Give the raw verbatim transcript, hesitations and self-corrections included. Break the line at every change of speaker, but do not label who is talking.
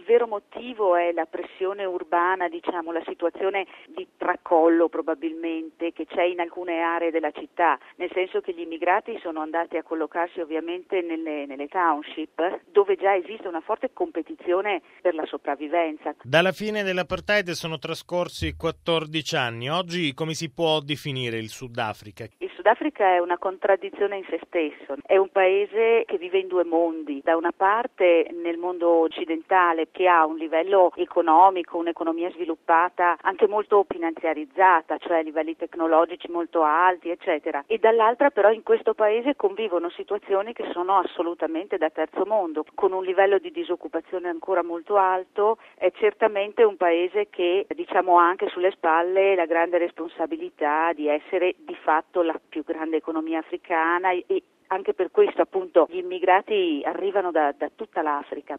vero motivo è la pressione urbana, diciamo, la situazione di tracollo probabilmente che c'è in alcune aree della città, nel senso che gli immigrati sono andati a collocarsi ovviamente nelle, nelle township, dove già esiste una forte competizione per la sopravvivenza.
Dalla fine dell'apartheid sono trascorsi quattordici anni. Oggi come si può definire il Sudafrica?
Il Sudafrica è una contraddizione in se stesso, è un paese che vive in due mondi, da una parte nel mondo occidentale che ha un livello economico, un'economia sviluppata anche molto finanziarizzata, cioè livelli tecnologici molto alti eccetera, e dall'altra però in questo paese convivono situazioni che sono assolutamente da terzo mondo, con un livello di disoccupazione ancora molto alto. È certamente un paese che diciamo ha anche sulle spalle la grande responsabilità di essere di fatto la più grande economia africana e anche per questo appunto gli immigrati arrivano da, da tutta l'Africa.